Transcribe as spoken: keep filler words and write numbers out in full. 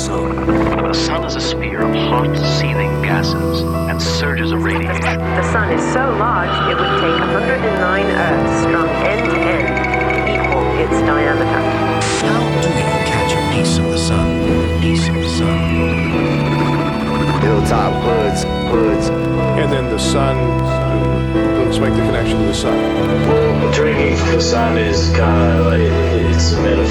zone. The sun is a sphere of hot, seething gases and surges of radiation. The sun is so large it would take one hundred nine Earths strung end to end to equal its diameter. How do you catch a piece of the sun? Piece of the sun. Hilltop hoods, hoods. And then the sun, let's make the connection to the sun. Well, drinking from the sun is kind of, it's a metaphor.